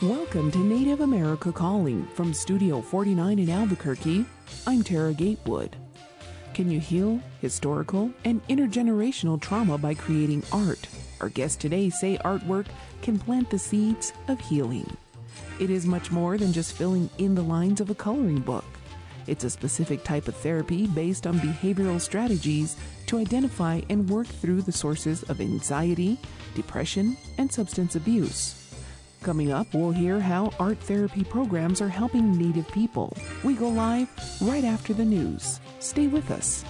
Welcome to Native America Calling from Studio 49 in Albuquerque. I'm Tara Gatewood. Can you heal historical and intergenerational trauma by creating art? Our guests today say artwork can plant the seeds of healing. It is much more than just filling in the lines of a coloring book. It's a specific type of therapy based on behavioral strategies to identify and work through the sources of anxiety, depression, and substance abuse. Coming up, we'll hear how art therapy programs are helping Native people. We go live right after the news. Stay with us.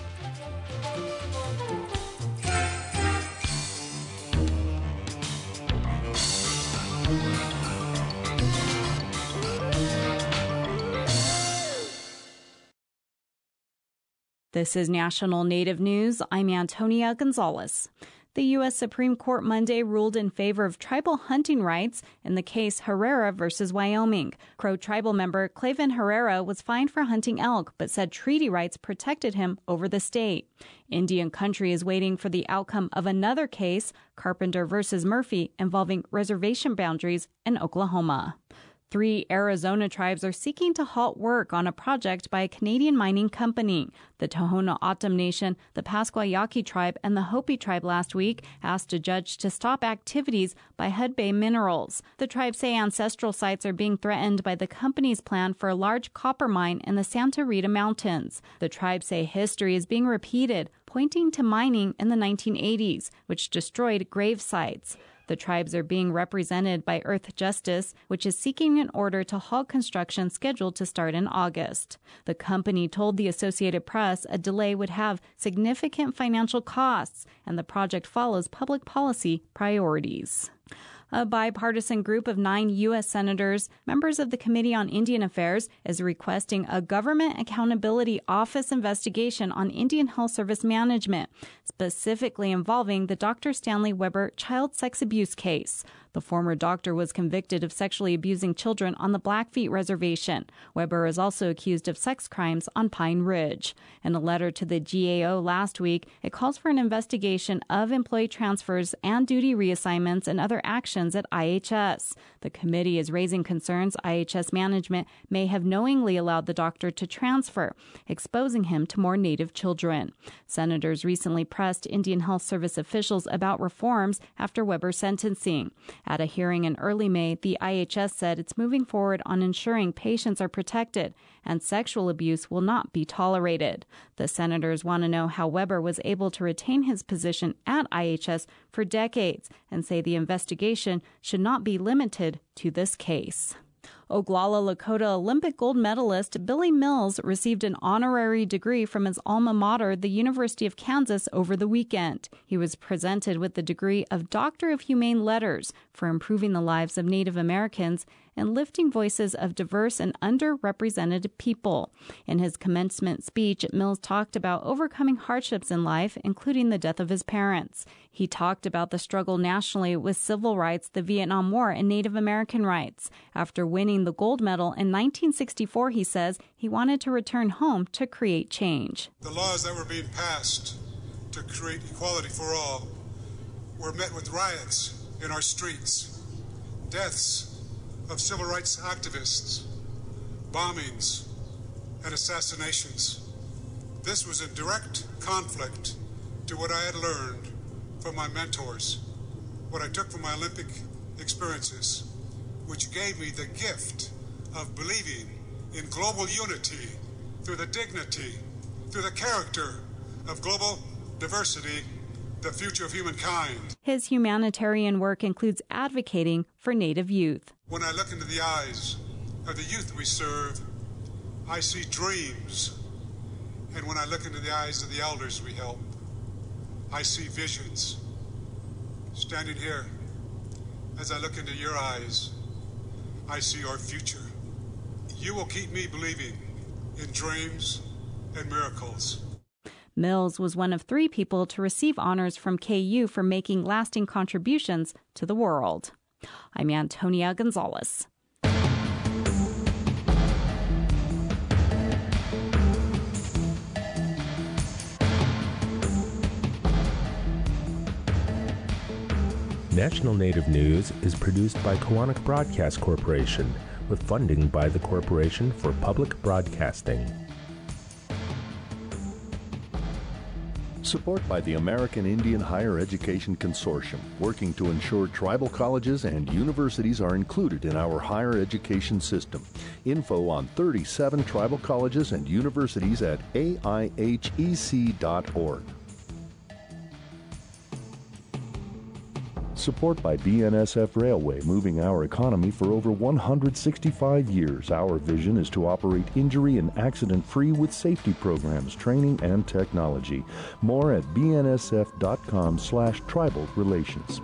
This is National Native News. I'm Antonia Gonzalez. The U.S. Supreme Court Monday ruled in favor of tribal hunting rights in the case Herrera versus Wyoming. Crow tribal member Clavin Herrera was fined for hunting elk, but said treaty rights protected him over the state. Indian country is waiting for the outcome of another case, Carpenter versus Murphy, involving reservation boundaries in Oklahoma. 3 Arizona tribes are seeking to halt work on a project by a Canadian mining company. The Tohono O'odham Nation, the Pascua Yaqui tribe, and the Hopi tribe last week asked a judge to stop activities by Hudbay Minerals. The tribes say ancestral sites are being threatened by the company's plan for a large copper mine in the Santa Rita Mountains. The tribes say history is being repeated, pointing to mining in the 1980s, which destroyed grave sites. The tribes are being represented by Earth Justice, which is seeking an order to halt construction scheduled to start in August. The company told the Associated Press a delay would have significant financial costs, and the project follows public policy priorities. A bipartisan group of 9 U.S. senators, members of the Committee on Indian Affairs, is requesting a Government Accountability Office investigation on Indian Health Service management, specifically involving the Dr. Stanley Weber child sex abuse case. The former doctor was convicted of sexually abusing children on the Blackfeet Reservation. Weber is also accused of sex crimes on Pine Ridge. In a letter to the GAO last week, it calls for an investigation of employee transfers and duty reassignments and other actions at IHS. The committee is raising concerns IHS management may have knowingly allowed the doctor to transfer, exposing him to more Native children. Senators recently pressed Indian Health Service officials about reforms after Weber's sentencing. At a hearing in early May, the IHS said it's moving forward on ensuring patients are protected and sexual abuse will not be tolerated. The senators want to know how Weber was able to retain his position at IHS for decades and say the investigation should not be limited to this case. Oglala Lakota Olympic gold medalist Billy Mills received an honorary degree from his alma mater, the University of Kansas, over the weekend. He was presented with the degree of Doctor of Humane Letters for improving the lives of Native Americans and lifting voices of diverse and underrepresented people. In his commencement speech, Mills talked about overcoming hardships in life, including the death of his parents. He talked about the struggle nationally with civil rights, the Vietnam War, and Native American rights. After winning the gold medal in 1964, he says he wanted to return home to create change. The laws that were being passed to create equality for all were met with riots in our streets, deaths of civil rights activists, bombings, and assassinations. This was in direct conflict to what I had learned from my mentors, what I took from my Olympic experiences, which gave me the gift of believing in global unity through the dignity, through the character of global diversity, the future of humankind. His humanitarian work includes advocating for Native youth. When I look into the eyes of the youth we serve, I see dreams. And when I look into the eyes of the elders we help, I see visions. Standing here, as I look into your eyes, I see our future. You will keep me believing in dreams and miracles. Mills was one of 3 people to receive honors from KU for making lasting contributions to the world. I'm Antonia Gonzalez. National Native News is produced by Koahnic Broadcast Corporation with funding by the Corporation for Public Broadcasting. Support by the American Indian Higher Education Consortium, working to ensure tribal colleges and universities are included in our higher education system. Info on 37 tribal colleges and universities at aihec.org. Support by BNSF Railway, moving our economy for over 165 years. Our vision is to operate injury and accident-free with safety programs, training, and technology. More at bnsf.com/tribal relations.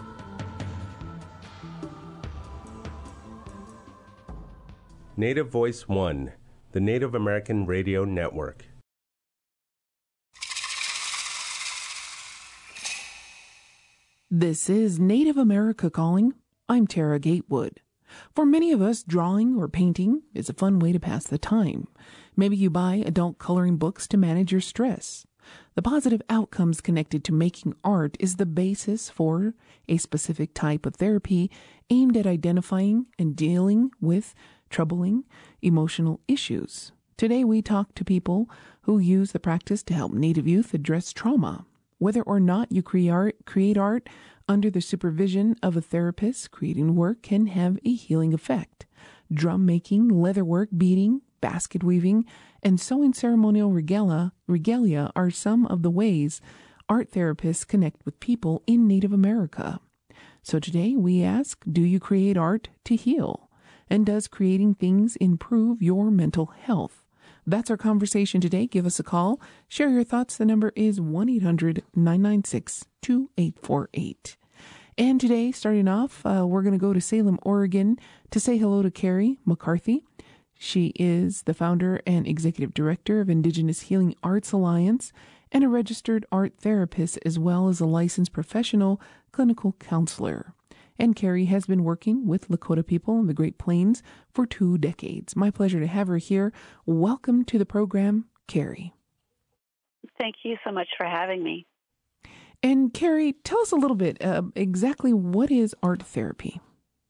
Native Voice One, the Native American Radio Network. This is Native America Calling. I'm Tara Gatewood. For many of us, drawing or painting is a fun way to pass the time. Maybe you buy adult coloring books to manage your stress. The positive outcomes connected to making art is the basis for a specific type of therapy aimed at identifying and dealing with troubling emotional issues. Today we talk to people who use the practice to help Native youth address trauma. Whether or not you create art under the supervision of a therapist, creating work can have a healing effect. Drum making, leatherwork, beading, basket weaving, and sewing ceremonial regalia are some of the ways art therapists connect with people in Native America. So today we ask, do you create art to heal? And does creating things improve your mental health? That's our conversation today. Give us a call. Share your thoughts. The number is 1-800-996-2848. And today, starting off, we're going to go to Salem, Oregon to say hello to Carrie McCarthy. She is the founder and executive director of Indigenous Healing Arts Alliance and a registered art therapist, as well as a licensed professional clinical counselor. And Carrie has been working with Lakota people in the Great Plains for 2 decades. My pleasure to have her here. Welcome to the program, Carrie. Thank you so much for having me. And Carrie, tell us a little bit exactly what is art therapy?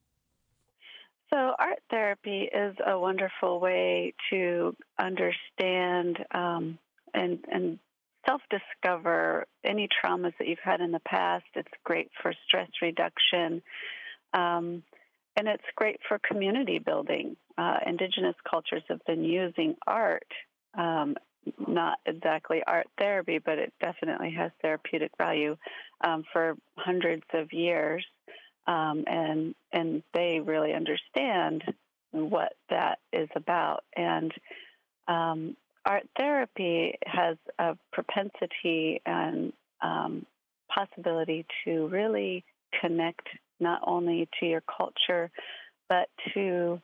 So art therapy is a wonderful way to understand and self-discover any traumas that you've had in the past. It's great for stress reduction, and it's great for community building. Indigenous cultures have been using art, not exactly art therapy, but it definitely has therapeutic value for hundreds of years, and they really understand what that is about. And art therapy has a propensity and possibility to really connect not only to your culture, but to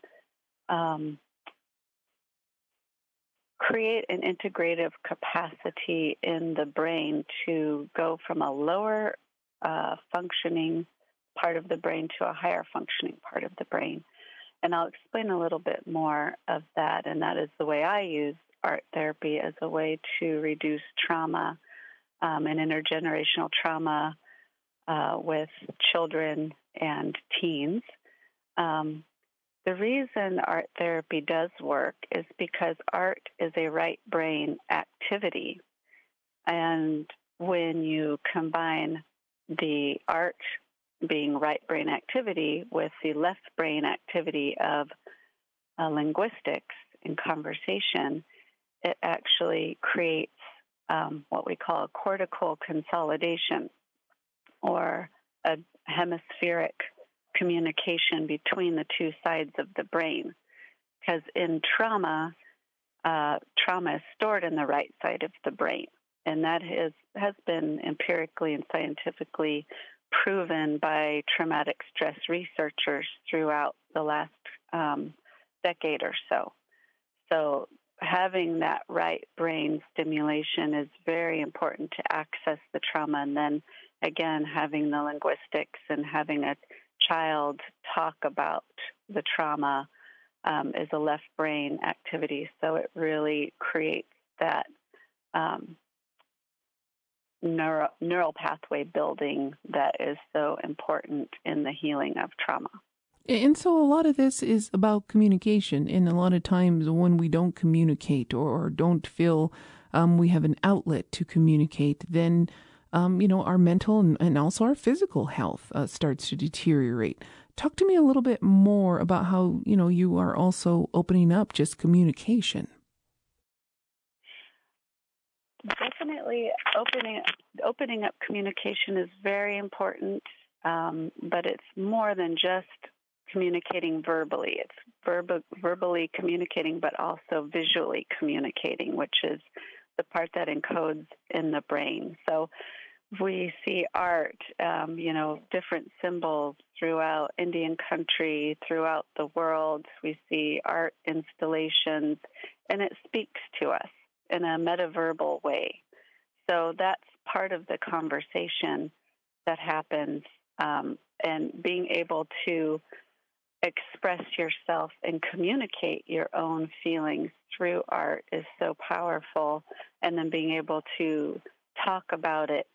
create an integrative capacity in the brain to go from a lower functioning part of the brain to a higher functioning part of the brain. And I'll explain a little bit more of that, and that is the way I use art therapy as a way to reduce trauma and intergenerational trauma with children and teens. The reason art therapy does work is because art is a right brain activity. And when you combine the art being right brain activity with the left brain activity of linguistics and conversation, it actually creates what we call a cortical consolidation, or a hemispheric communication between the two sides of the brain. Because in trauma, trauma is stored in the right side of the brain. And that has been empirically and scientifically proven by traumatic stress researchers throughout the last decade or so. So having that right brain stimulation is very important to access the trauma. And then, again, having the linguistics and having a child talk about the trauma is a left brain activity. So it really creates that neural pathway building that is so important in the healing of trauma. And so a lot of this is about communication. And a lot of times when we don't communicate or don't feel we have an outlet to communicate, then, our mental and also our physical health starts to deteriorate. Talk to me a little bit more about how, you are also opening up just communication. Definitely opening up communication is very important, but it's more than just communicating verbally. It's verbally communicating, but also visually communicating, which is the part that encodes in the brain. So we see art, different symbols throughout Indian country, throughout the world. We see art installations, and it speaks to us in a metaverbal way. So that's part of the conversation that happens, and being able to express yourself and communicate your own feelings through art is so powerful. And then being able to talk about it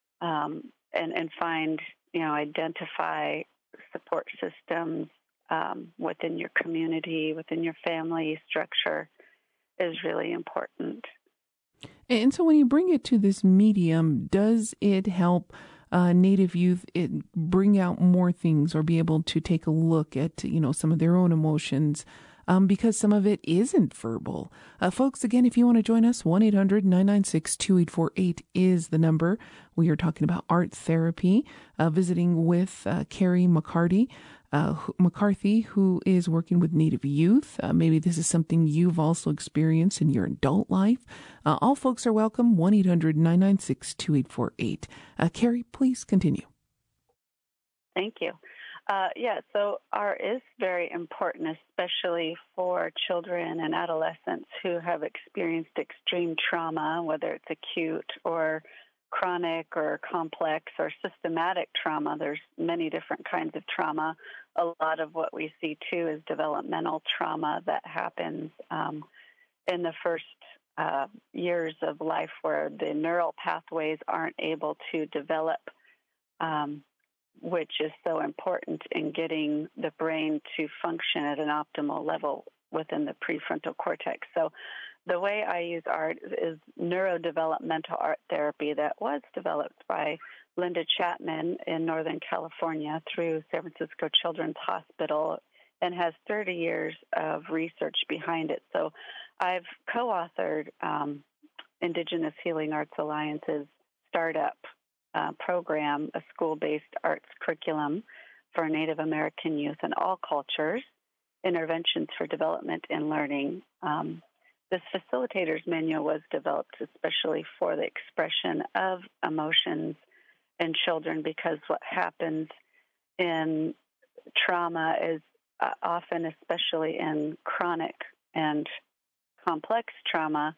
and find, identify support systems within your community, within your family structure is really important. And so when you bring it to this medium, does it help Native youth bring out more things or be able to take a look at, some of their own emotions because some of it isn't verbal? Folks, again, if you want to join us, 1-800-996-2848 is the number. We are talking about art therapy, visiting with Carrie McCarthy, who is working with Native youth. Maybe this is something you've also experienced in your adult life. All folks are welcome, 1-800-996-2848. Carrie, please continue. Thank you. So art is very important, especially for children and adolescents who have experienced extreme trauma, whether it's acute or chronic or complex or systematic trauma. There's many different kinds of trauma. A lot of what we see, too, is developmental trauma that happens in the first years of life where the neural pathways aren't able to develop, which is so important in getting the brain to function at an optimal level within the prefrontal cortex. So the way I use art is neurodevelopmental art therapy that was developed by Linda Chapman in Northern California through San Francisco Children's Hospital and has 30 years of research behind it. So I've co-authored Indigenous Healing Arts Alliance's startup program, a school-based arts curriculum for Native American youth and all cultures, interventions for development and learning. This facilitator's manual was developed especially for the expression of emotions in children, because what happens in trauma is often, especially in chronic and complex trauma,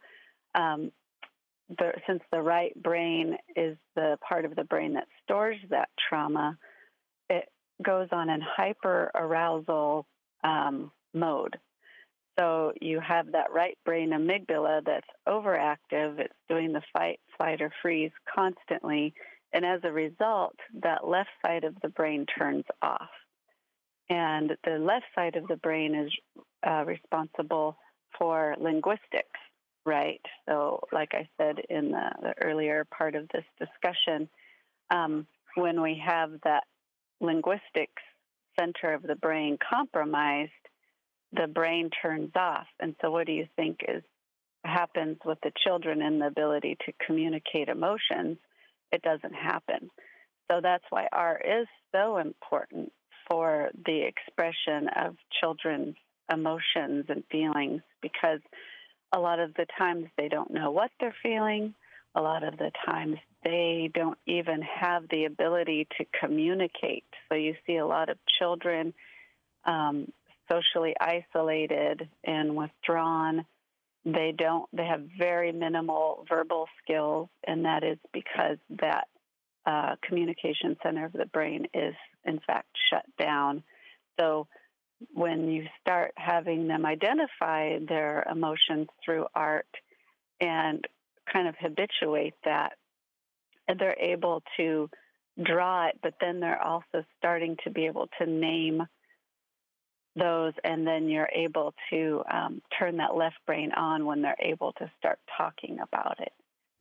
since the right brain is the part of the brain that stores that trauma, it goes on in hyperarousal mode. So you have that right brain amygdala that's overactive. It's doing the fight, flight, or freeze constantly. And as a result, that left side of the brain turns off. And the left side of the brain is responsible for linguistics, right? So like I said in the earlier part of this discussion, when we have that linguistics center of the brain compromised, the brain turns off. And so what do you think happens with the children and the ability to communicate emotions? It doesn't happen. So that's why art is so important for the expression of children's emotions and feelings, because a lot of the times they don't know what they're feeling. A lot of the times they don't even have the ability to communicate. So you see a lot of children socially isolated and withdrawn. They have very minimal verbal skills, and that is because that communication center of the brain is, in fact, shut down. So when you start having them identify their emotions through art and kind of habituate that they're able to draw it, but then they're also starting to be able to name those, and then you're able to turn that left brain on when they're able to start talking about it.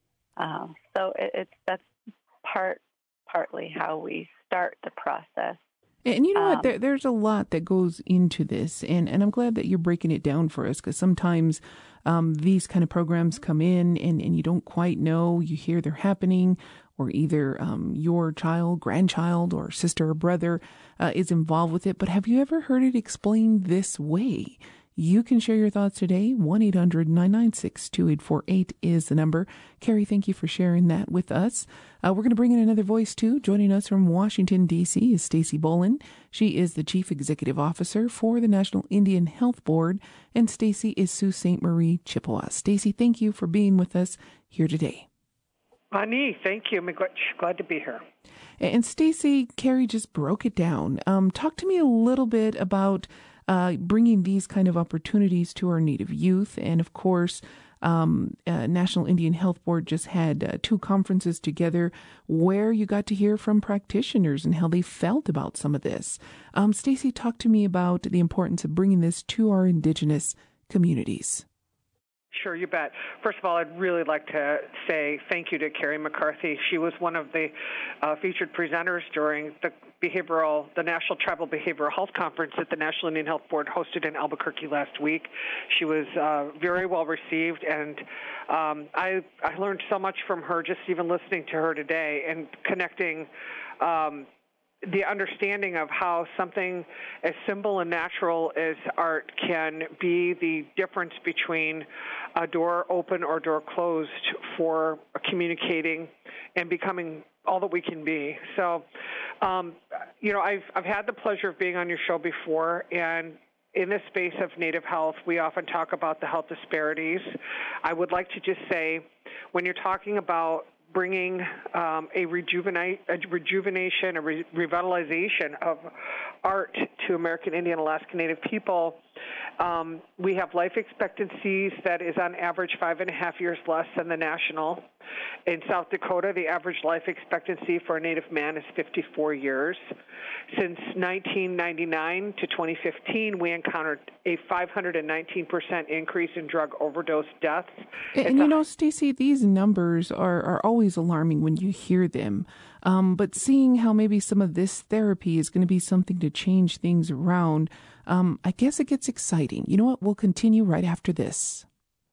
So that's partly how we start the process. And you know what? There's a lot that goes into this, and I'm glad that you're breaking it down for us, because sometimes these kind of programs come in and you don't quite know. You hear they're happening, or either your child, grandchild, or sister or brother is involved with it. But have you ever heard it explained this way? You can share your thoughts today. 1-800-996-2848 is the number. Carrie, thank you for sharing that with us. We're going to bring in another voice, too. Joining us from Washington, D.C. is Stacy Boland. She is the Chief Executive Officer for the National Indian Health Board. And Stacy is Sault Ste. Marie, Chippewa. Stacy, thank you for being with us here today. Ani, thank you. I'm glad to be here. And Stacy, Carrie just broke it down. Talk to me a little bit about bringing these kind of opportunities to our Native youth. And of course, National Indian Health Board just had 2 conferences together where you got to hear from practitioners and how they felt about some of this. Stacy, talk to me about the importance of bringing this to our Indigenous communities. Sure, you bet. First of all, I'd really like to say thank you to Carrie McCarthy. She was one of the featured presenters during the National Tribal Behavioral Health Conference that the National Indian Health Board hosted in Albuquerque last week. She was very well received, and I learned so much from her just even listening to her today and connecting the understanding of how something as simple and natural as art can be the difference between a door open or door closed for communicating and becoming all that we can be. So, I've had the pleasure of being on your show before, and in this space of Native health, we often talk about the health disparities. I would like to just say, when you're talking about bringing a rejuvenation, a revitalization of art to American Indian Alaska Native people, we have life expectancies that is on average 5.5 years less than the national. In South Dakota, the average life expectancy for a Native man is 54 years. Since 1999 to 2015, we encountered a 519% increase in drug overdose deaths. And Stacy, these numbers are always alarming when you hear them. But seeing how maybe some of this therapy is going to be something to change things around, I guess it gets exciting. You know what? We'll continue right after this.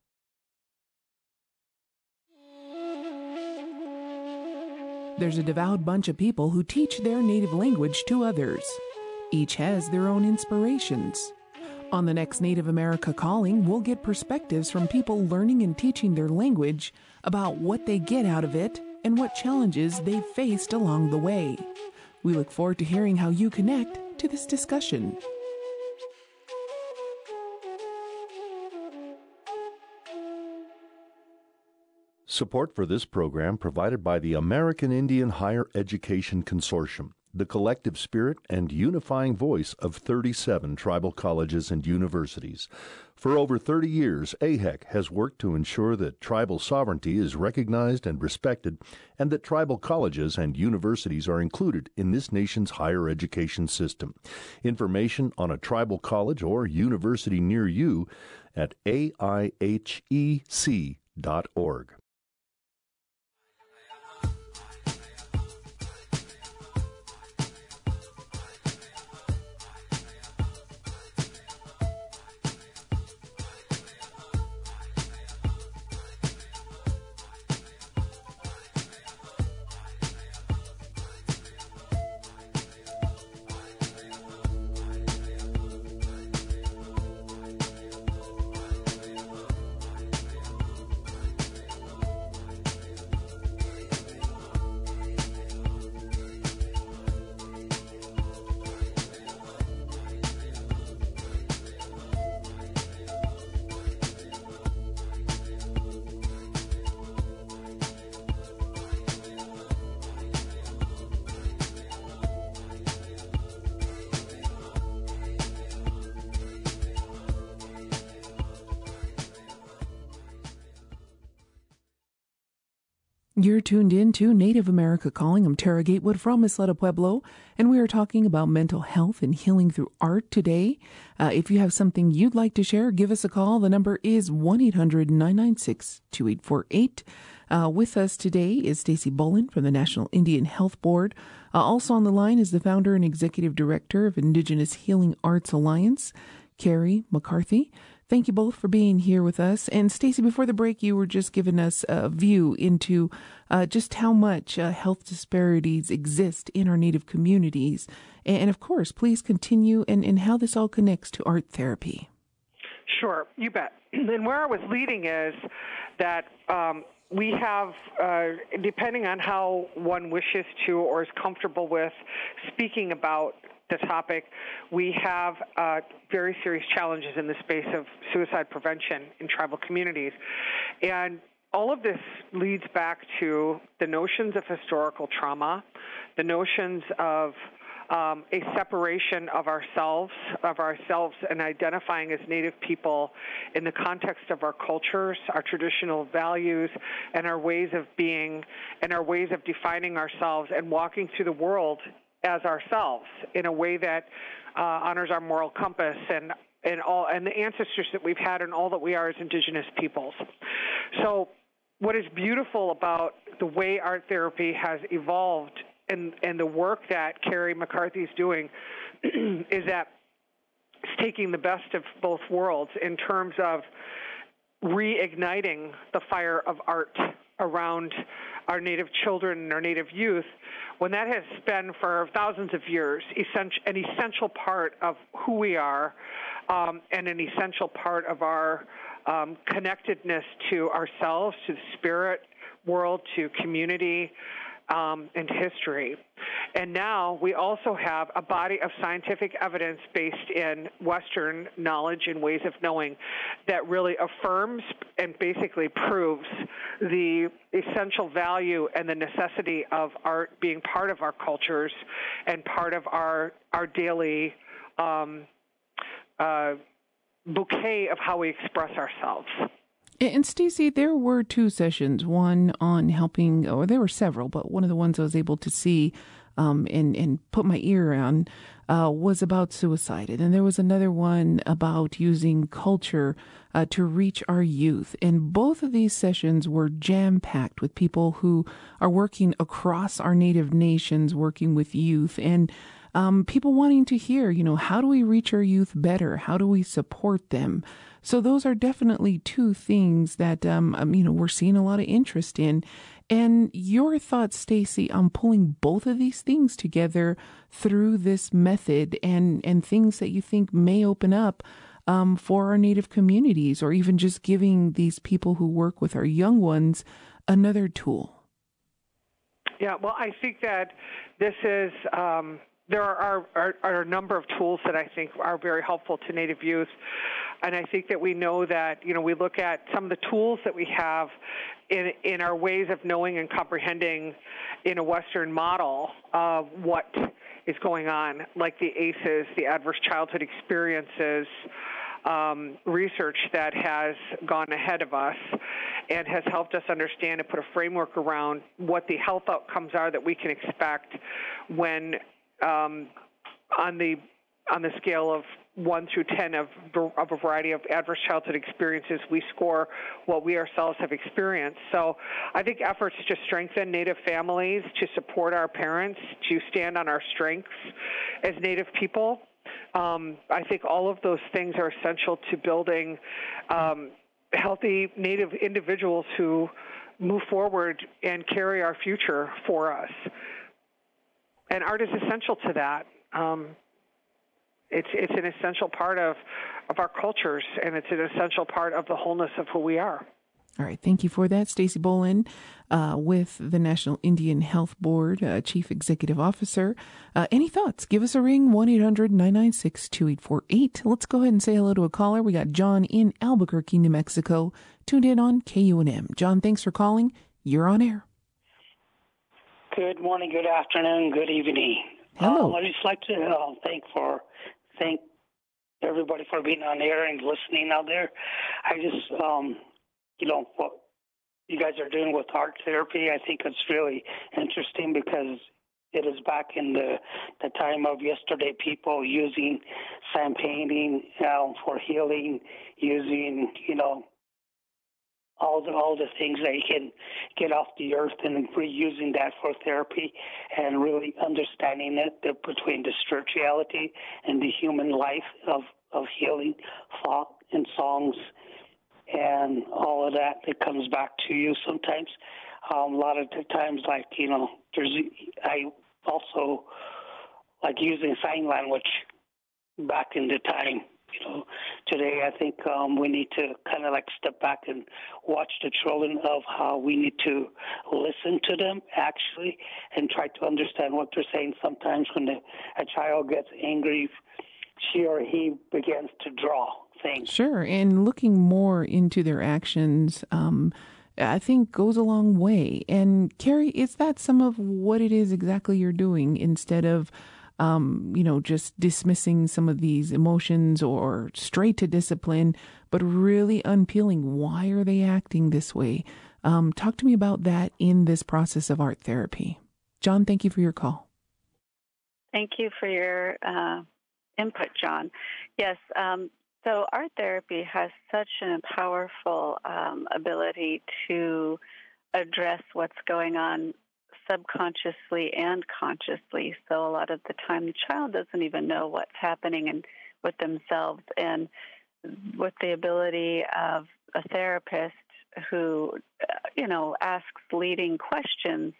There's a devout bunch of people who teach their native language to others. Each has their own inspirations. On the next Native America Calling, we'll get perspectives from people learning and teaching their language about what they get out of it and what challenges they've faced along the way. We look forward to hearing how you connect to this discussion. Support for this program provided by the American Indian Higher Education Consortium, the collective spirit and unifying voice of 37 tribal colleges and universities. For over 30 years, AHEC has worked to ensure that tribal sovereignty is recognized and respected, and that tribal colleges and universities are included in this nation's higher education system. Information on a tribal college or university near you at aihec.org. You're tuned in to Native America Calling. I'm Tara Gatewood from Isleta Pueblo, and we are talking about mental health and healing through art today. If you have something you'd like to share, give us a call. The number is 1-800-996-2848. With us today is Stacy Boland from the National Indian Health Board. Also on the line is the founder and executive director of Indigenous Healing Arts Alliance, Carrie McCarthy. Thank you both for being here with us. And Stacy, before the break, you were just giving us a view into just how much health disparities exist in our Native communities. And of course, please continue and how this all connects to art therapy. Sure, you bet. And where I was leading is that we have, depending on how one wishes to or is comfortable with speaking about the topic, we have very serious challenges in the space of suicide prevention in tribal communities. And all of this leads back to the notions of historical trauma, the notions of a separation of ourselves and identifying as Native people in the context of our cultures, our traditional values, and our ways of being, and our ways of defining ourselves and walking through the world as ourselves in a way that honors our moral compass and the ancestors that we've had and all that we are as Indigenous peoples. So what is beautiful about the way art therapy has evolved and the work that Carrie McCarthy is doing is that it's taking the best of both worlds in terms of reigniting the fire of art around our Native children and our Native youth, when that has been for thousands of years an essential part of who we are and an essential part of our connectedness to ourselves, to the spirit world, to community, and history. And now we also have a body of scientific evidence based in Western knowledge and ways of knowing that really affirms and basically proves the essential value and the necessity of art being part of our cultures and part of our daily bouquet of how we express ourselves. And Stacy, there were two sessions, one on helping, or there were several, but one of the ones I was able to see and put my ear on was about suicide. And then there was another one about using culture to reach our youth. And both of these sessions were jam-packed with people who are working across our Native nations, working with youth, and people wanting to hear, how do we reach our youth better? How do we support them? So those are definitely two things that, we're seeing a lot of interest in. And your thoughts, Stacy, on pulling both of these things together through this method and things that you think may open up for our Native communities, or even just giving these people who work with our young ones another tool. Yeah, well, I think that this is... There are a number of tools that I think are very helpful to Native youth. And I think that we know that, we look at some of the tools that we have in our ways of knowing and comprehending in a Western model of what is going on, like the ACEs, the Adverse Childhood Experiences, research that has gone ahead of us and has helped us understand and put a framework around what the health outcomes are that we can expect when on the scale of 1 through 10 of a variety of adverse childhood experiences, we score what we ourselves have experienced. So I think efforts to strengthen Native families, to support our parents, to stand on our strengths as Native people, I think all of those things are essential to building healthy Native individuals who move forward and carry our future for us. And art is essential to that. It's an essential part of our cultures, and it's an essential part of the wholeness of who we are. All right. Thank you for that. Stacy Boland with the National Indian Health Board, Chief Executive Officer. Any thoughts? Give us a ring, 1-800-996-2848. Let's go ahead and say hello to a caller. We got John in Albuquerque, New Mexico, tuned in on KUNM. John, thanks for calling. You're on air. Good morning, good afternoon, good evening. Hello. I'd just like to thank everybody for being on air and listening out there. I just, you guys are doing with art therapy. I think it's really interesting because it is back in the time of yesterday, people using sand painting for healing, using, all the things that you can get off the earth and reusing that for therapy and really understanding it between the spirituality and the human life of healing, thought and songs and all of that. It comes back to you sometimes. A lot of the times, I also like using sign language back in the time. Today I think we need to kind of step back and watch the children of how we need to listen to them actually and try to understand what they're saying. Sometimes when a child gets angry, she or he begins to draw things. Sure, and looking more into their actions I think goes a long way. And Carrie, is that some of what it is exactly you're doing instead of just dismissing some of these emotions or straight to discipline, but really unpeeling why are they acting this way? Talk to me about that in this process of art therapy. John, thank you for your call. Thank you for your input, John. Yes, so art therapy has such a powerful ability to address what's going on subconsciously and consciously. So a lot of the time the child doesn't even know what's happening with themselves. And with the ability of a therapist who, asks leading questions,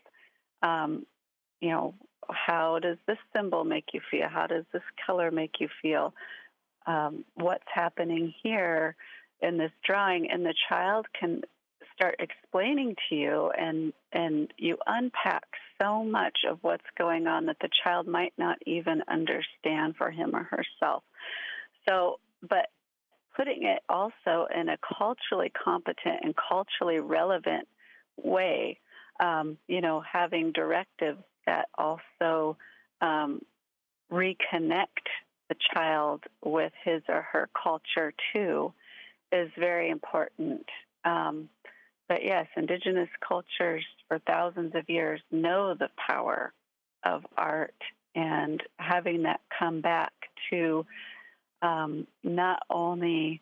how does this symbol make you feel? How does this color make you feel? What's happening here in this drawing? And the child can start explaining to you, and you unpack so much of what's going on that the child might not even understand for him or herself. So, but putting it also in a culturally competent and culturally relevant way, having directives that also reconnect the child with his or her culture too, is very important. But yes, indigenous cultures for thousands of years know the power of art, and having that come back to not only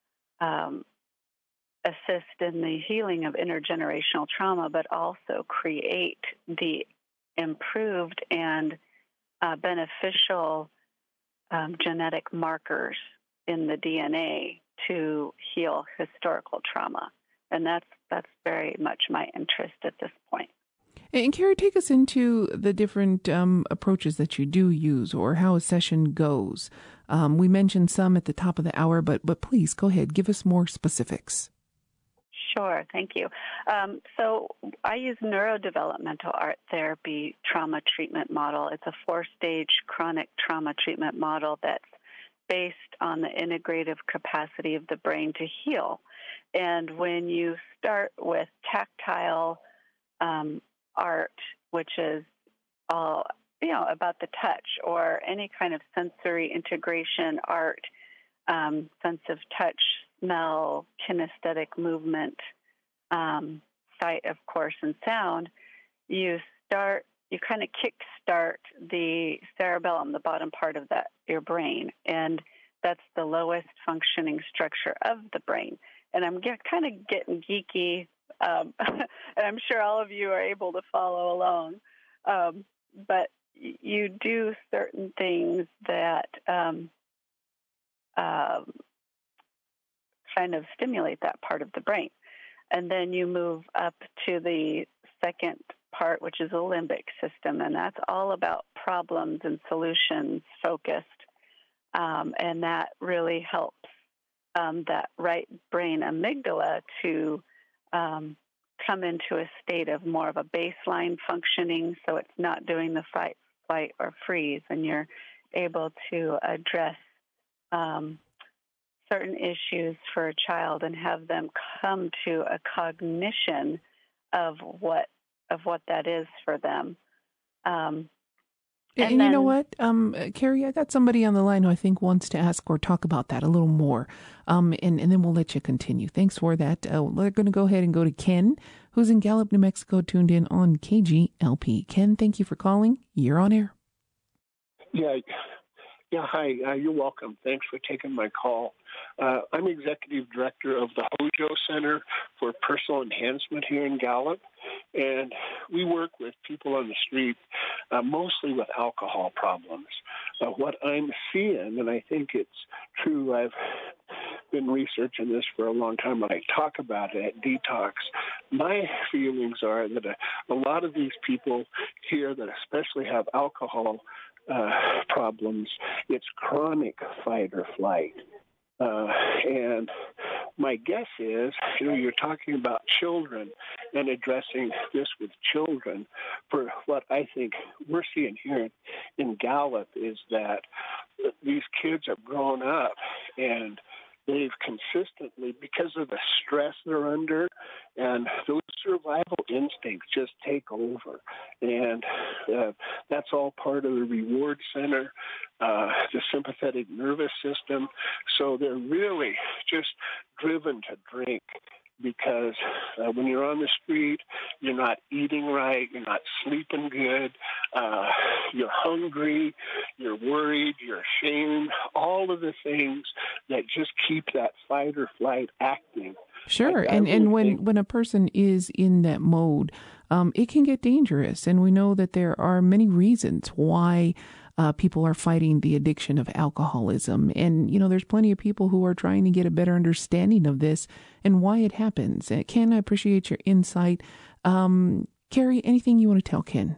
assist in the healing of intergenerational trauma, but also create the improved and beneficial genetic markers in the DNA to heal historical trauma. And that's very much my interest at this point. And Carrie, take us into the different approaches that you do use or how a session goes. We mentioned some at the top of the hour, but please go ahead. Give us more specifics. Sure. Thank you. So I use neurodevelopmental art therapy trauma treatment model. It's a 4-stage chronic trauma treatment model that's based on the integrative capacity of the brain to heal. And when you start with tactile art, which is all, about the touch, or any kind of sensory integration art, sense of touch, smell, kinesthetic movement, sight, of course, and sound, you kind of kickstart the cerebellum, the bottom part of your brain, and that's the lowest functioning structure of the brain. And I'm kind of getting geeky, and I'm sure all of you are able to follow along. But you do certain things that kind of stimulate that part of the brain. And then you move up to the second part, which is the limbic system, and that's all about problems and solutions focused. And that really helps that right brain amygdala to come into a state of more of a baseline functioning, so it's not doing the fight, flight, or freeze, and you're able to address certain issues for a child and have them come to a cognition of what that is for them. And then, you know what, Carrie, I got somebody on the line who I think wants to ask or talk about that a little more, and then we'll let you continue. Thanks for that. We're going to go ahead and go to Ken, who's in Gallup, New Mexico, tuned in on KGLP. Ken, thank you for calling. You're on air. Yeah, hi. You're welcome. Thanks for taking my call. I'm executive director of the Hojo Center for Personal Enhancement here in Gallup, and we work with people on the street, mostly with alcohol problems. What I'm seeing, and I think it's true, I've been researching this for a long time, when I talk about it at Detox, my feelings are that a lot of these people here that especially have alcohol problems, it's chronic fight or flight. And my guess is, you're talking about children and addressing this with children. For what I think we're seeing here in Gallup is that these kids have grown up and they've consistently, because of the stress they're under, and those survival instincts just take over. And that's all part of the reward center, the sympathetic nervous system. So they're really just driven to drink, because when you're on the street, you're not eating right, you're not sleeping good, you're hungry, you're worried, you're ashamed, all of the things that just keep that fight or flight active. Sure, and when a person is in that mode, it can get dangerous, and we know that there are many reasons why people are fighting the addiction of alcoholism. And, there's plenty of people who are trying to get a better understanding of this and why it happens. Ken, I appreciate your insight. Carrie, anything you want to tell Ken?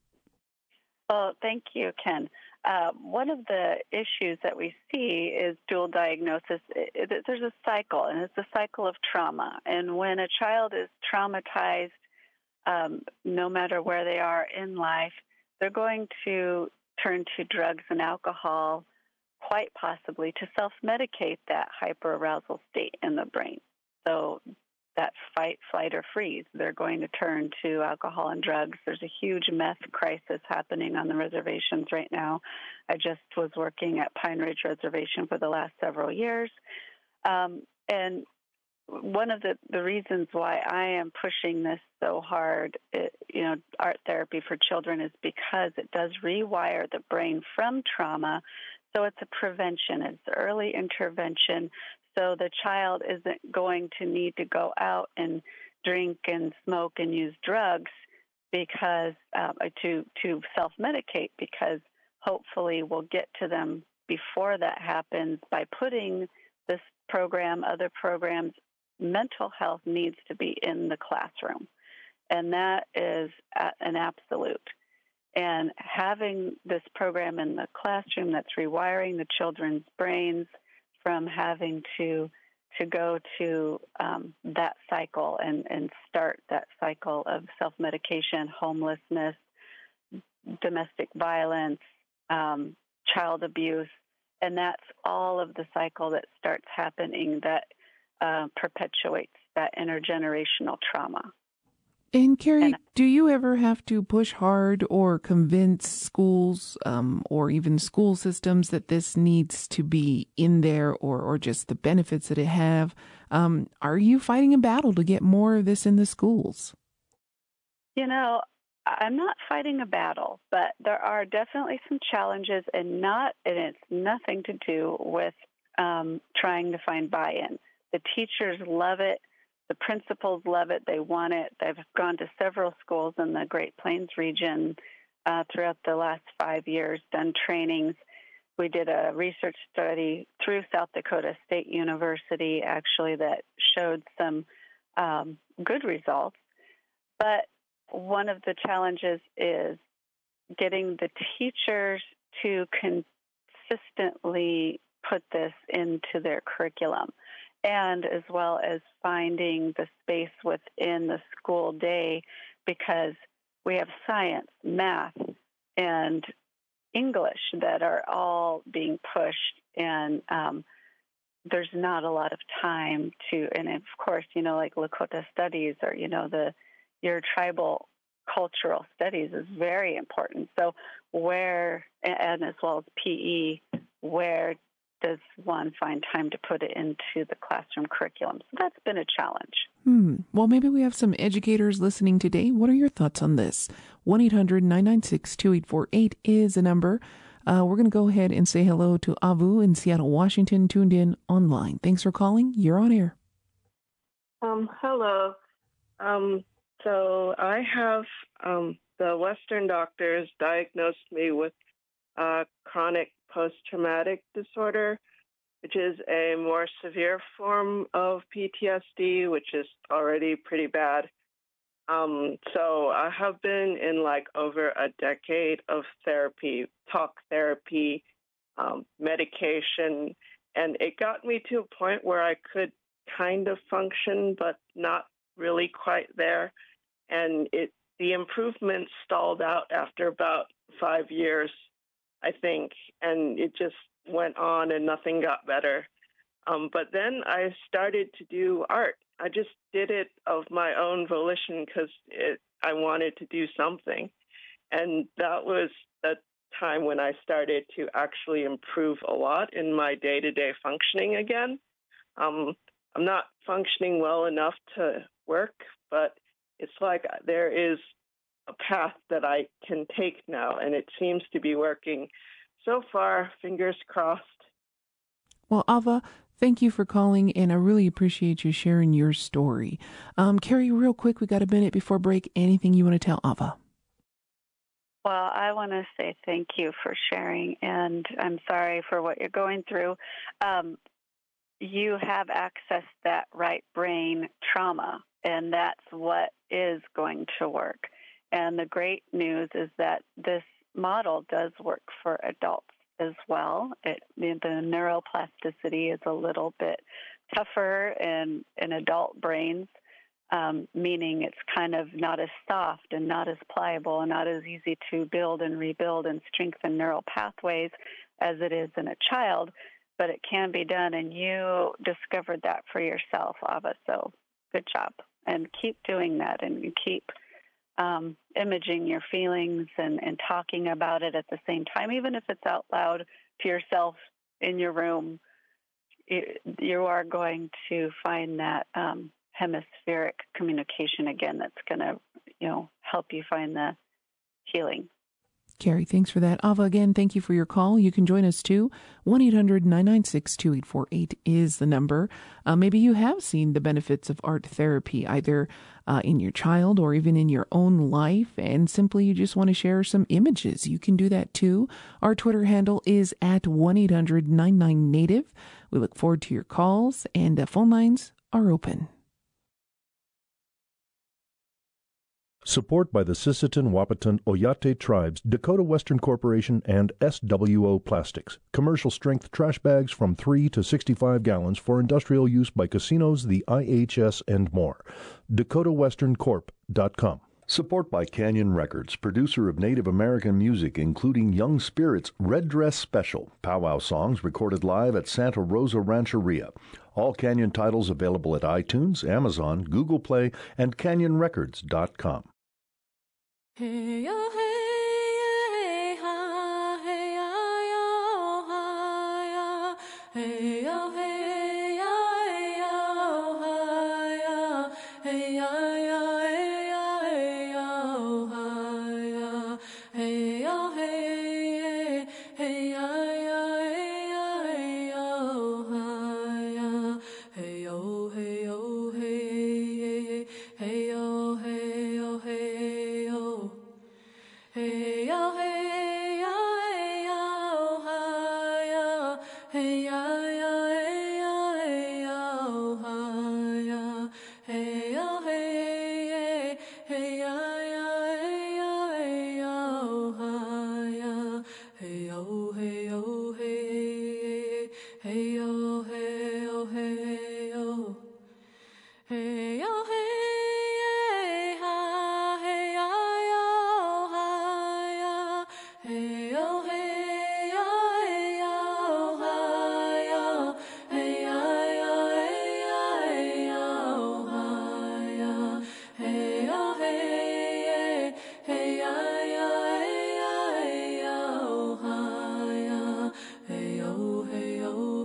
Well, thank you, Ken. One of the issues that we see is dual diagnosis. There's a cycle, and it's a cycle of trauma. And when a child is traumatized, no matter where they are in life, they're going to turn to drugs and alcohol, quite possibly to self-medicate that hyperarousal state in the brain. So that fight, flight, or freeze, they're going to turn to alcohol and drugs. There's a huge meth crisis happening on the reservations right now. I just was working at Pine Ridge Reservation for the last several years. And one of the reasons why I am pushing this so hard, art therapy for children, is because it does rewire the brain from trauma. So it's a prevention, it's early intervention. So the child isn't going to need to go out and drink and smoke and use drugs because to self-medicate, because hopefully we'll get to them before that happens by putting this program, other programs. Mental health needs to be in the classroom, and that is an absolute. And having this program in the classroom that's rewiring the children's brains from having to go to that cycle and start that cycle of self-medication, homelessness, domestic violence, child abuse, and that's all of the cycle that starts happening that perpetuates that intergenerational trauma. And Carrie, do you ever have to push hard or convince schools or even school systems that this needs to be in there, or just the benefits that it have? Are you fighting a battle to get more of this in the schools? I'm not fighting a battle, but there are definitely some challenges, and it's nothing to do with trying to find buy-in. The teachers love it. The principals love it. They want it. They've gone to several schools in the Great Plains region throughout the last 5 years, done trainings. We did a research study through South Dakota State University, actually, that showed some good results. But one of the challenges is getting the teachers to consistently put this into their curriculum, and as well as finding the space within the school day, because we have science, math, and English that are all being pushed, and there's not a lot of time to, and of course, like Lakota studies or, your tribal cultural studies is very important. So and as well as PE, where does one find time to put it into the classroom curriculum? So that's been a challenge. Well, maybe we have some educators listening today. What are your thoughts on this? 1-800-996-2848 is a number. We're going to go ahead and say hello to Avu in Seattle, Washington, tuned in online. Thanks for calling. You're on air. Hello. So I have the Western doctors diagnosed me with chronic post-traumatic disorder, which is a more severe form of PTSD, which is already pretty bad. So I have been in over a decade of therapy, talk therapy, medication, and it got me to a point where I could kind of function, but not really quite there. And the improvement stalled out after about 5 years, I think, and it just went on and nothing got better. But then I started to do art. I just did it of my own volition because I wanted to do something. And that was a time when I started to actually improve a lot in my day-to-day functioning again. I'm not functioning well enough to work, but it's like there is a path that I can take now, and it seems to be working. So far, fingers crossed. Well, Ava, thank you for calling, and I really appreciate you sharing your story. Carrie, real quick, we got a minute before break. Anything you want to tell Ava? Well, I want to say thank you for sharing, and I'm sorry for what you're going through. You have accessed that right brain trauma, and that's what is going to work. And the great news is that this model does work for adults as well. The neuroplasticity is a little bit tougher in adult brains, meaning it's kind of not as soft and not as pliable and not as easy to build and rebuild and strengthen neural pathways as it is in a child, but it can be done, and you discovered that for yourself, Ava, so good job. And keep doing that, and keep imaging your feelings and talking about it at the same time, even if it's out loud to yourself in your room. You are going to find that hemispheric communication again that's going to, help you find the healing. Carrie, thanks for that. Ava, again, thank you for your call. You can join us too. 1-800-996-2848 is the number. Maybe you have seen the benefits of art therapy, either in your child or even in your own life, and simply you just want to share some images. You can do that too. Our Twitter handle is at 1-800-99-NATIVE. We look forward to your calls, and phone lines are open. Support by the Sisseton, Wahpeton, Oyate tribes, Dakota Western Corporation, and SWO Plastics. Commercial strength trash bags from 3 to 65 gallons for industrial use by casinos, the IHS, and more. DakotaWesternCorp.com. Support by Canyon Records, producer of Native American music, including Young Spirit's Red Dress Special, powwow songs recorded live at Santa Rosa Rancheria. All Canyon titles available at iTunes, Amazon, Google Play, and CanyonRecords.com. Hey, oh, hey, hey, ha, hey, oh, hi, hey, oh, hey, oh, hi, hey, hey, oh,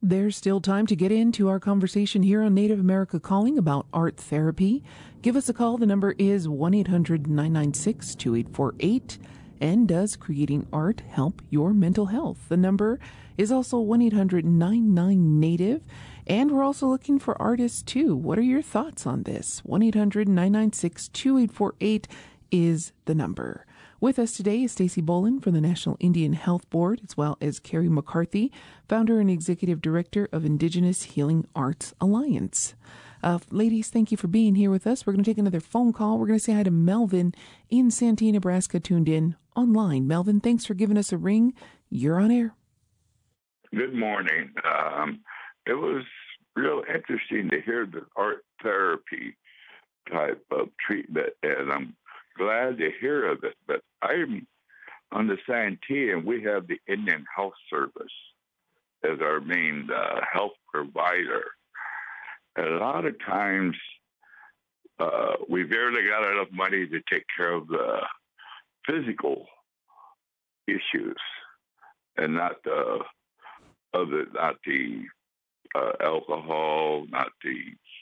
There's still time to get into our conversation here on Native America Calling about art therapy. Give us a call. The number is 1-800-996-2848. And does creating art help your mental health? The number is also 1-800-99-NATIVE. And we're also looking for artists, too. What are your thoughts on this? 1-800-996-2848 is the number. With us today is Stacy Boland from the National Indian Health Board, as well as Carrie McCarthy, founder and executive director of Indigenous Healing Arts Alliance. Ladies, thank you for being here with us. We're going to take another phone call. We're going to say hi to Melvin in Santee, Nebraska, tuned in online. Melvin, thanks for giving us a ring. You're on air. Good morning. It was real interesting to hear the art therapy type of treatment, and I'm glad to hear of it. But I'm on the Santee, and we have the Indian Health Service as our main health provider. And a lot of times, we barely got enough money to take care of the physical issues, and not the alcohol, not the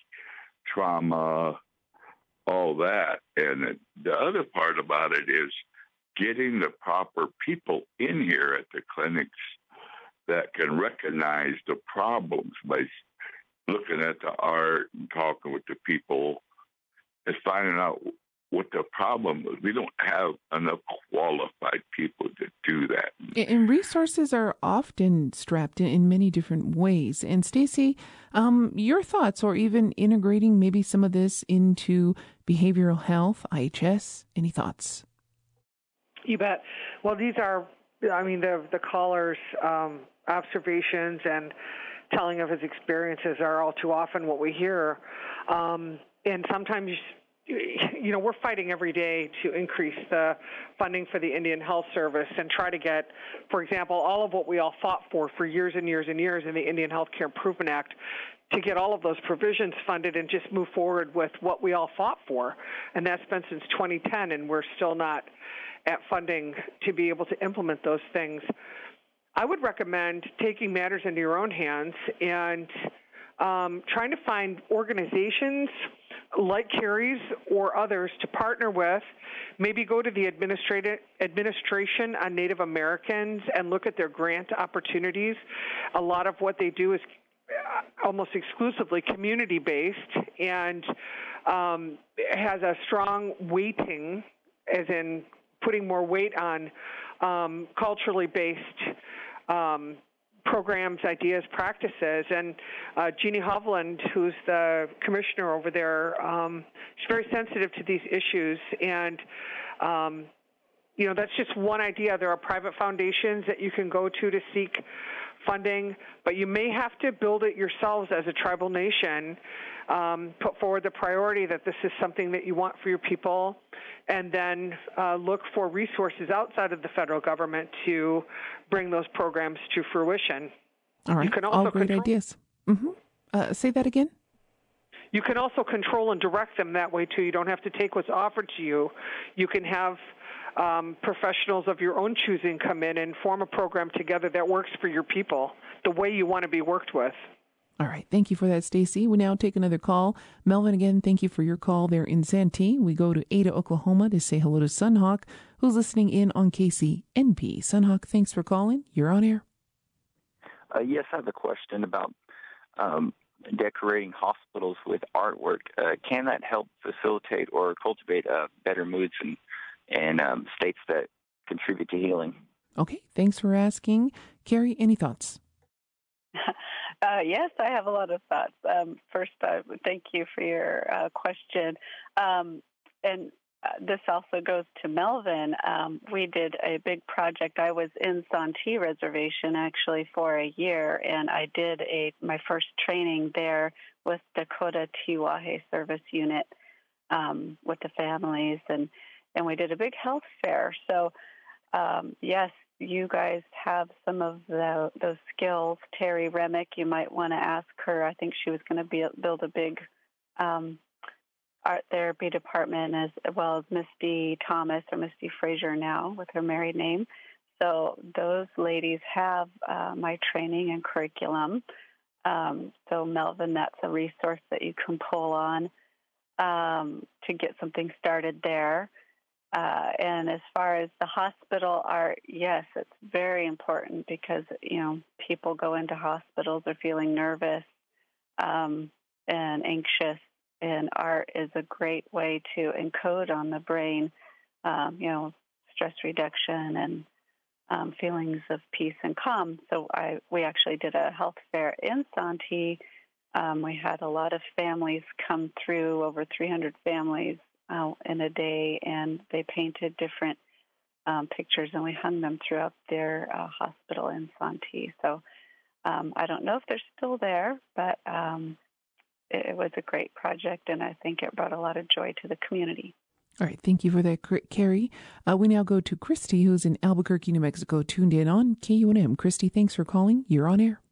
trauma, all that. And the other part about it is getting the proper people in here at the clinics that can recognize the problems by looking at the art and talking with the people and finding out what the problem is. We don't have enough qualified people to do that. And resources are often strapped in many different ways. And Stacy, your thoughts, or even integrating maybe some of this into behavioral health, IHS, any thoughts? You bet. Well, these are, the caller's observations and telling of his experiences are all too often what we hear. And sometimes, we're fighting every day to increase the funding for the Indian Health Service and try to get, for example, all of what we all fought for years and years and years in the Indian Healthcare Improvement Act, to get all of those provisions funded and just move forward with what we all fought for. And that's been since 2010, and we're still not at funding to be able to implement those things. I would recommend taking matters into your own hands and trying to find organizations like Carrie's or others to partner with. Maybe go to the Administration on Native Americans and look at their grant opportunities. A lot of what they do is almost exclusively community-based and has a strong weighting, as in putting more weight on culturally based programs, ideas, practices. And Jeannie Hovland, who's the commissioner over there, she's very sensitive to these issues. And, that's just one idea. There are private foundations that you can go to seek funding, but you may have to build it yourselves as a tribal nation, put forward the priority that this is something that you want for your people, and then look for resources outside of the federal government to bring those programs to fruition. All right, you can also all great ideas. Mm-hmm. Say that again? You can also control and direct them that way, too. You don't have to take what's offered to you. You can have professionals of your own choosing come in and form a program together that works for your people the way you want to be worked with. All right. Thank you for that, Stacy. We now take another call. Melvin, again, thank you for your call there in Santee. We go to Ada, Oklahoma to say hello to Sunhawk, who's listening in on KCNP. Sunhawk, thanks for calling. You're on air. Yes, I have a question about decorating hospitals with artwork. Can that help facilitate or cultivate better moods and states that contribute to healing? Okay, thanks for asking. Carrie, any thoughts? Yes, I have a lot of thoughts. First, thank you for your question. And this also goes to Melvin. We did a big project. I was in Santee Reservation actually for a year, and I did my first training there with Dakota Tiwahe Service Unit with the families, and we did a big health fair. So, yes, you guys have some of those skills. Terry Remick, you might want to ask her. I think she was going to build a big art therapy department, as well as Misty Thomas, or Misty Frazier now with her married name. So those ladies have my training and curriculum. So Melvin, that's a resource that you can pull on to get something started there. And as far as the hospital art, yes, it's very important because, people go into hospitals are feeling nervous and anxious, and art is a great way to encode on the brain, stress reduction and feelings of peace and calm. So we actually did a health fair in Santee. We had a lot of families come through, over 300 families in a day, and they painted different pictures, and we hung them throughout their hospital in Santee. So I don't know if they're still there, but it was a great project, and I think it brought a lot of joy to the community. All right. Thank you for that, Carrie. We now go to Christy, who's in Albuquerque, New Mexico, tuned in on KUNM. Christy, thanks for calling. You're on air.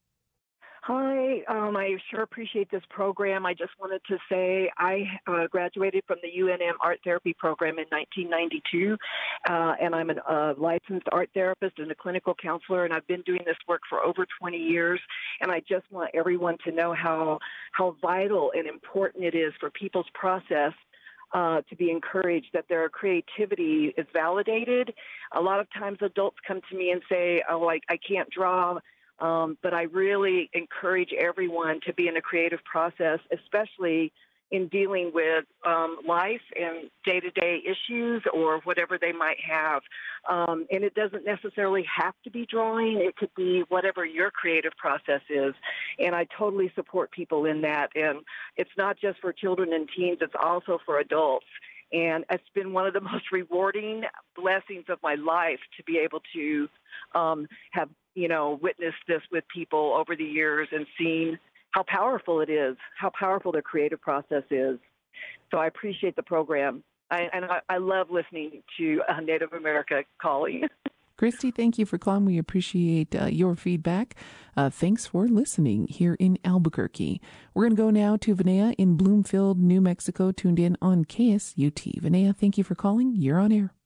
Hi, I sure appreciate this program. I just wanted to say I graduated from the UNM Art Therapy Program in 1992, and I'm a licensed art therapist and a clinical counselor, and I've been doing this work for over 20 years, and I just want everyone to know how vital and important it is for people's process to be encouraged, that their creativity is validated. A lot of times adults come to me and say, I can't draw. But I really encourage everyone to be in a creative process, especially in dealing with life and day-to-day issues or whatever they might have. And it doesn't necessarily have to be drawing. It could be whatever your creative process is. And I totally support people in that. And it's not just for children and teens. It's also for adults. And it's been one of the most rewarding blessings of my life to be able to have, witnessed this with people over the years and seen how powerful it is, how powerful their creative process is. So I appreciate the program. I love listening to Native America calling. Christy, thank you for calling. We appreciate your feedback. Thanks for listening here in Albuquerque. We're going to go now to Vinaya in Bloomfield, New Mexico, tuned in on KSUT. Vinaya, thank you for calling. You're on air.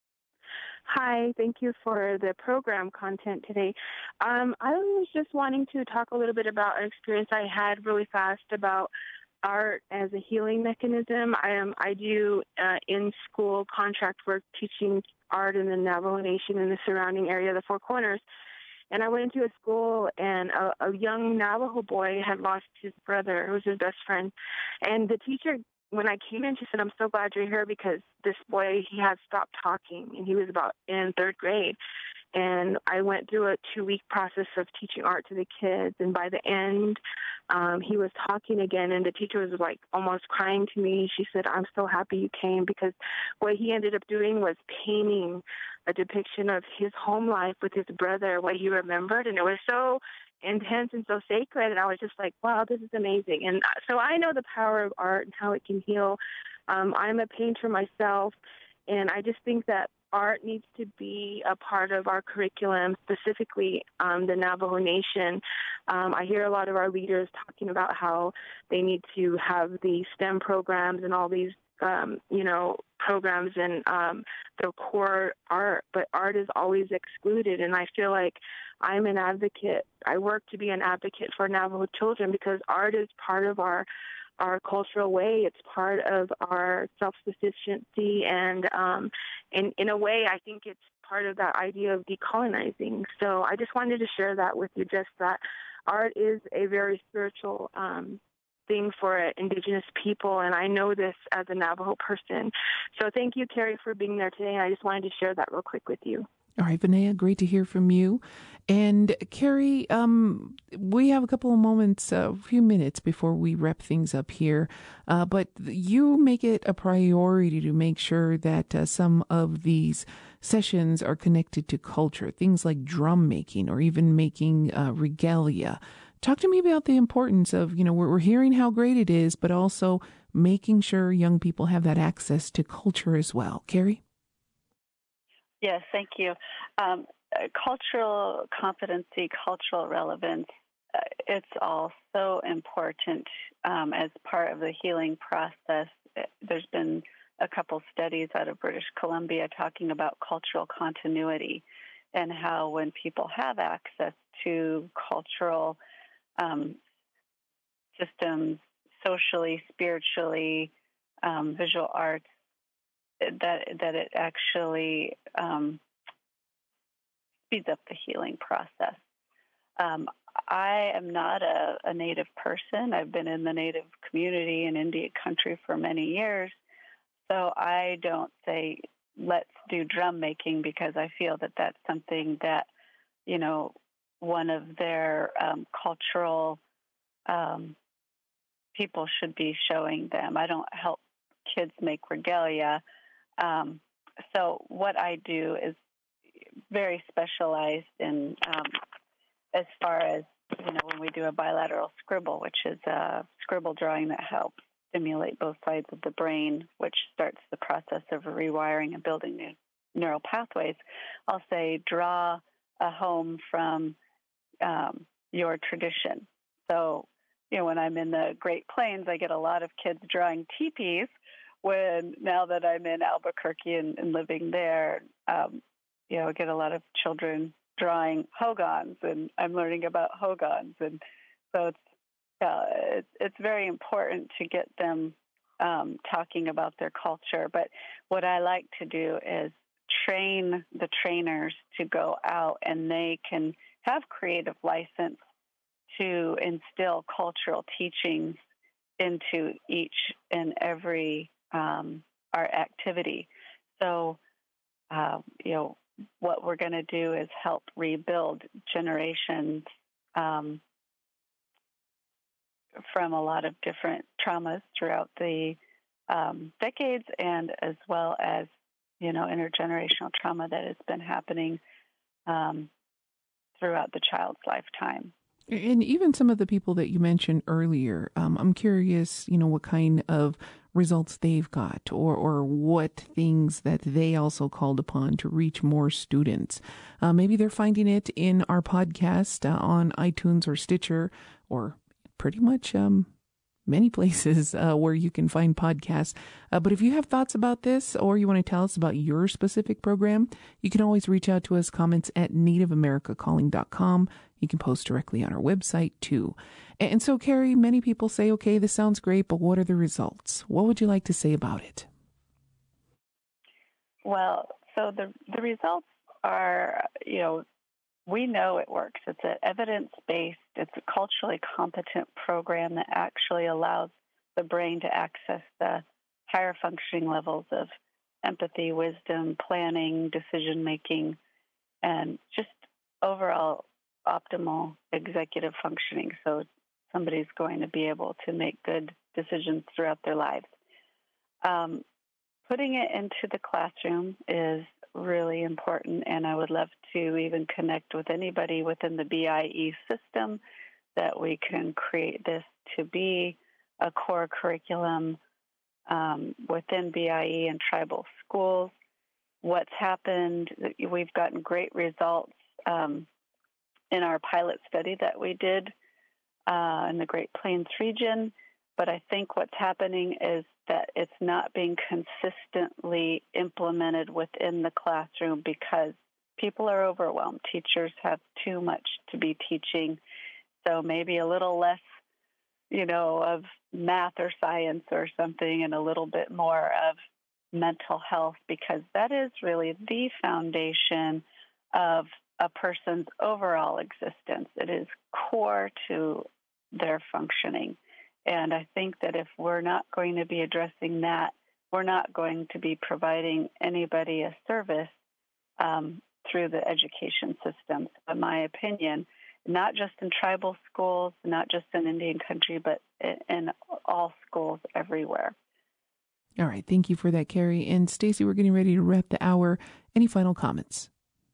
Hi, thank you for the program content today. I was just wanting to talk a little bit about an experience I had really fast about art as a healing mechanism. I do in-school contract work teaching art in the Navajo Nation in the surrounding area, the Four Corners. And I went into a school, and a young Navajo boy had lost his brother, who was his best friend. And the teacher, when I came in, she said, "I'm so glad you're here because this boy, he had stopped talking, and he was about in third grade." And I went through a 2-week process of teaching art to the kids. And by the end, he was talking again. And the teacher was like almost crying to me. She said, "I'm so happy you came," because what he ended up doing was painting a depiction of his home life with his brother, what he remembered. And it was so intense and so sacred. And I was just like, wow, this is amazing. And so I know the power of art and how it can heal. I'm a painter myself. And I just think that art needs to be a part of our curriculum, specifically the Navajo Nation. I hear a lot of our leaders talking about how they need to have the STEM programs and all these, programs and the core art, but art is always excluded. And I feel like I'm an advocate. I work to be an advocate for Navajo children because art is part of our cultural way. It's part of our self-sufficiency. And in a way, I think it's part of that idea of decolonizing. So I just wanted to share that with you, just that art is a very spiritual thing for Indigenous people. And I know this as a Navajo person. So thank you, Carrie, for being there today. I just wanted to share that real quick with you. All right, Vinaya, great to hear from you. And Carrie, we have a couple of moments, a few minutes before we wrap things up here. But you make it a priority to make sure that some of these sessions are connected to culture, things like drum making or even making regalia. Talk to me about the importance of, we're hearing how great it is, but also making sure young people have that access to culture as well. Carrie? Yes, thank you. Cultural competency, cultural relevance, it's all so important as part of the healing process. There's been a couple studies out of British Columbia talking about cultural continuity and how when people have access to cultural systems, socially, spiritually, visual arts, that it actually speeds up the healing process. I am not a Native person. I've been in the Native community in Indian country for many years, so I don't say let's do drum making because I feel that that's something that, one of their cultural people should be showing them. I don't help kids make regalia. So what I do is very specialized in as far as, when we do a bilateral scribble, which is a scribble drawing that helps stimulate both sides of the brain, which starts the process of rewiring and building new neural pathways. I'll say, draw a home from your tradition. So, when I'm in the Great Plains, I get a lot of kids drawing teepees. Now that I'm in Albuquerque and living there, I get a lot of children drawing hogans, and I'm learning about hogans. And so it's very important to get them talking about their culture. But what I like to do is train the trainers to go out, and they can have creative license to instill cultural teachings into each and every our activity. So, what we're going to do is help rebuild generations from a lot of different traumas throughout the decades, and as well as, intergenerational trauma that has been happening throughout the child's lifetime. And even some of the people that you mentioned earlier, I'm curious, what kind of results they've got, or what things that they also called upon to reach more students. Maybe they're finding it in our podcast on iTunes or Stitcher, or pretty much many places where you can find podcasts. But if you have thoughts about this, or you want to tell us about your specific program, you can always reach out to us, comments at NativeAmericaCalling.com. You can post directly on our website, too. And so, Carrie, many people say, okay, this sounds great, but what are the results? What would you like to say about it? Well, so the results are, we know it works. It's an evidence-based, it's a culturally competent program that actually allows the brain to access the higher functioning levels of empathy, wisdom, planning, decision-making, and just overall optimal executive functioning. So somebody's going to be able to make good decisions throughout their lives. Putting it into the classroom is really important, and I would love to even connect with anybody within the BIE system that we can create this to be a core curriculum within BIE and tribal schools. What's happened, we've gotten great results in our pilot study that we did in the Great Plains region, but I think what's happening is that it's not being consistently implemented within the classroom because people are overwhelmed. Teachers have too much to be teaching, so maybe a little less, of math or science or something, and a little bit more of mental health, because that is really the foundation of a person's overall existence. It is core to their functioning. And I think that if we're not going to be addressing that, we're not going to be providing anybody a service through the education system. In my opinion, not just in tribal schools, not just in Indian country, but in all schools everywhere. All right. Thank you for that, Carrie. And Stacy, we're getting ready to wrap the hour. Any final comments?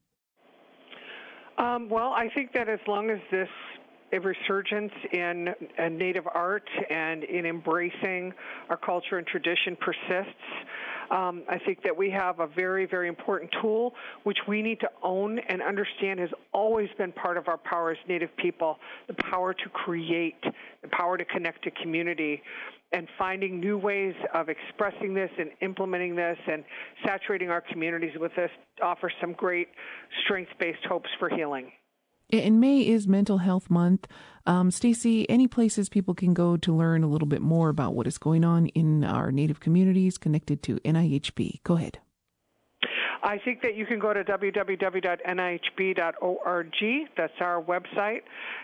Well, I think that as long as this resurgence in Native art and in embracing our culture and tradition persists, I think that we have a very, very important tool, which we need to own and understand has always been part of our power as Native people, the power to create, the power to connect to community, and finding new ways of expressing this and implementing this and saturating our communities with this offers some great strength-based hopes for healing. And May is Mental Health Month. Stacy, any places people can go to learn a little bit more about what is going on in our Native communities connected to NIHB? Go ahead. I think that you can go to www.nhb.org. That's our website,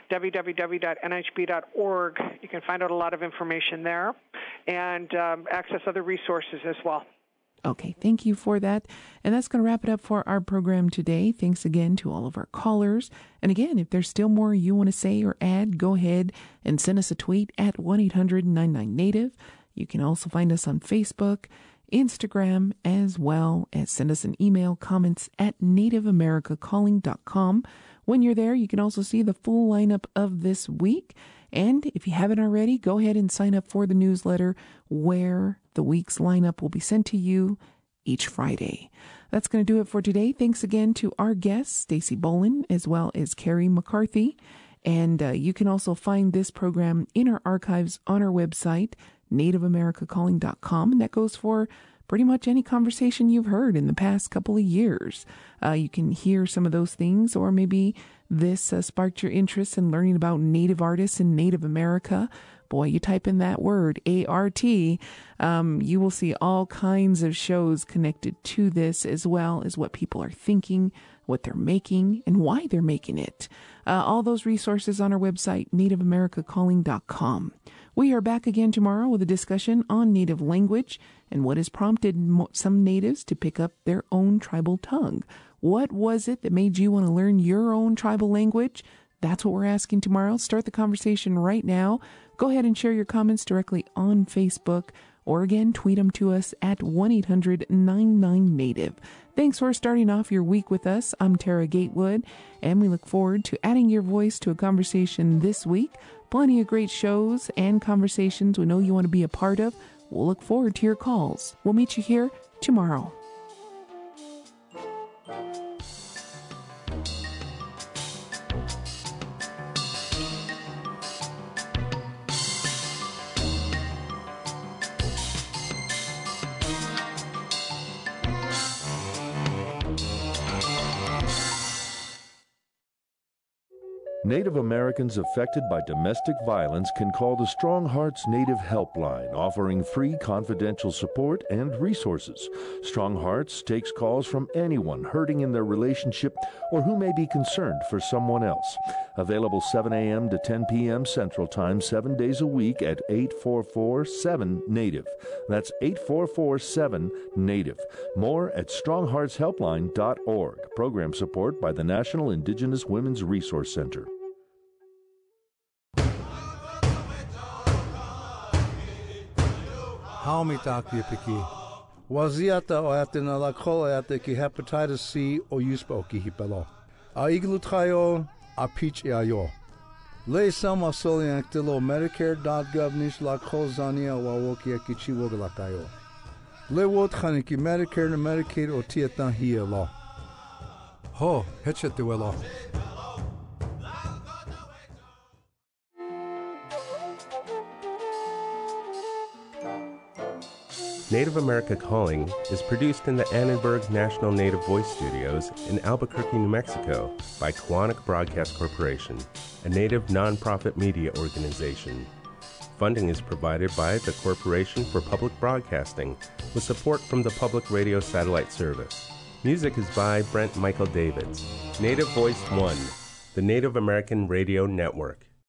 www.nhb.org. You can find out a lot of information there and access other resources as well. Okay, thank you for that. And that's going to wrap it up for our program today. Thanks again to all of our callers. And again, if there's still more you want to say or add, go ahead and send us a tweet at 1-800-99-NATIVE. You can also find us on Facebook, Instagram, as well as send us an email, comments at nativeamericacalling.com. When you're there, you can also see the full lineup of this week. And if you haven't already, go ahead and sign up for the newsletter where the week's lineup will be sent to you each Friday. That's going to do it for today. Thanks again to our guests, Stacy Boland, as well as Carrie McCarthy. And you can also find this program in our archives on our website, nativeamericacalling.com. And that goes for pretty much any conversation you've heard in the past couple of years. You can hear some of those things, or maybe this sparked your interest in learning about Native artists in Native America. Boy, you type in that word, ART, you will see all kinds of shows connected to this, as well as what people are thinking, what they're making, and why they're making it. All those resources on our website, nativeamericacalling.com. We are back again tomorrow with a discussion on Native language and what has prompted some Natives to pick up their own tribal tongue. What was it that made you want to learn your own tribal language? That's what we're asking tomorrow. Start the conversation right now. Go ahead and share your comments directly on Facebook, or again, tweet them to us at 1-800-99-NATIVE. Thanks for starting off your week with us. I'm Tara Gatewood, and we look forward to adding your voice to a conversation this week. Plenty of great shows and conversations we know you want to be a part of. We'll look forward to your calls. We'll meet you here tomorrow. Native Americans affected by domestic violence can call the Strong Hearts Native Helpline, offering free confidential support and resources. Strong Hearts takes calls from anyone hurting in their relationship or who may be concerned for someone else. Available 7 a.m. to 10 p.m. Central Time, 7 days a week at 844-7-NATIVE. That's 844-7-NATIVE. More at strongheartshelpline.org. Program support by the National Indigenous Women's Resource Center. Haumitaki piki. Waziata o atina la kola ate ki hepatitis C o yuspo ki hipelo. A iglutrayo a peach ayo. Le sama solian tilo Medicare.gov nish la kozania wa woki akichi wogalakayo. Le wot khaniki Medicare na Medicaid o tietan hiya law. Ho, hetchetuelo. Native America Calling is produced in the Annenberg National Native Voice Studios in Albuquerque, New Mexico by Koahnic Broadcast Corporation, a Native nonprofit media organization. Funding is provided by the Corporation for Public Broadcasting with support from the Public Radio Satellite Service. Music is by Brent Michael Davids. Native Voice One, the Native American Radio Network.